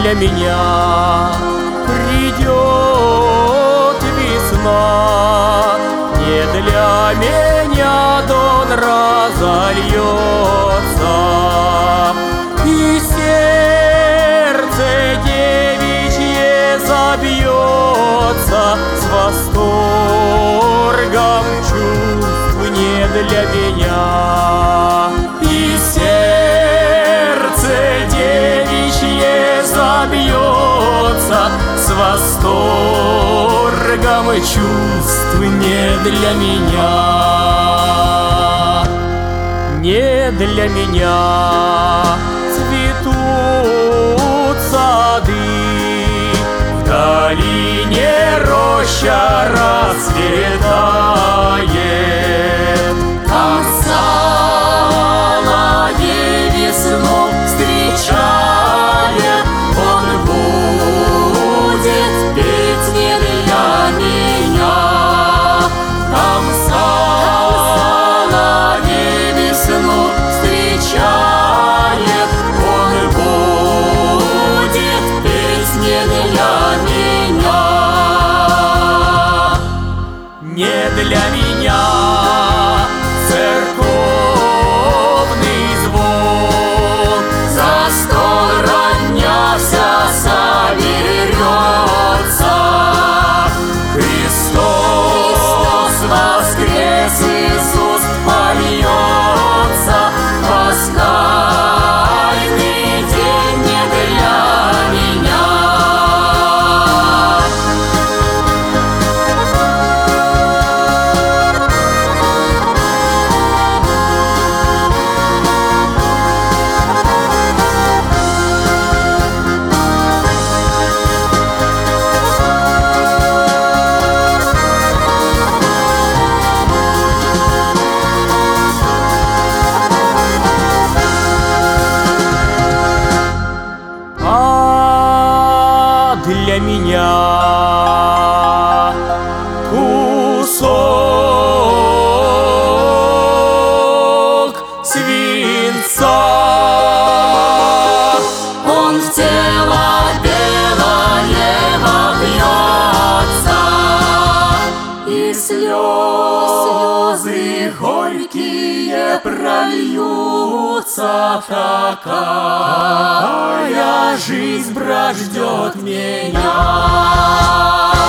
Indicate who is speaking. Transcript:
Speaker 1: для меня придет весна, не для меня Дон разольется, и сердце девичье забьется с восторгом чувств не для меня. И сердце девичье забьется с восторгом чувств не для меня. Не для меня цветут сады, в долине роща расцветает. Там соловей весну встречает, он будет петь не для меня. Там соловей весну встречает, он будет петь не для меня. Не для меня церковный звон, за стол родня вся соберется. Христос воскрес, Иисус польется, пасхальный день не для меня. Для меня кусок свинца, он в тело белое вобьется, и слезы горькие прольются. Какая жизнь, брат, ждет меня?